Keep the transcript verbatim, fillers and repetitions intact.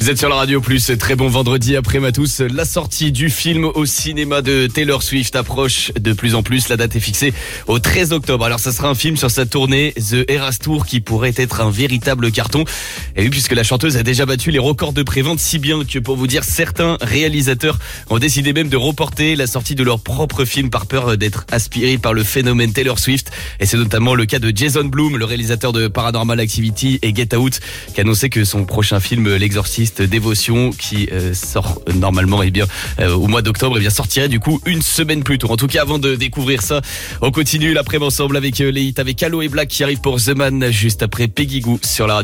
Vous êtes sur la Radio Plus, très bon vendredi après à tous. La sortie du film au cinéma de Taylor Swift approche de plus en plus. La date est fixée au treize octobre. Alors ça sera un film sur sa tournée The Eras Tour qui pourrait être un véritable carton. Et oui, puisque la chanteuse a déjà battu les records de prévente, si bien que pour vous dire, certains réalisateurs ont décidé même de reporter la sortie de leur propre film par peur d'être aspirés par le phénomène Taylor Swift. Et c'est notamment le cas de Jason Blum, le réalisateur de Paranormal Activity et Get Out, qui a annoncé que son prochain film, L'Exorciste Dévotion, qui euh, sort euh, normalement eh bien euh, au mois d'octobre, eh bien sortirait du coup une semaine plus tôt. En tout cas, avant de découvrir ça, on continue l'après-midi ensemble avec euh, les hits avec Allo et Black qui arrivent pour The Man juste après Peggy Gou sur la radio.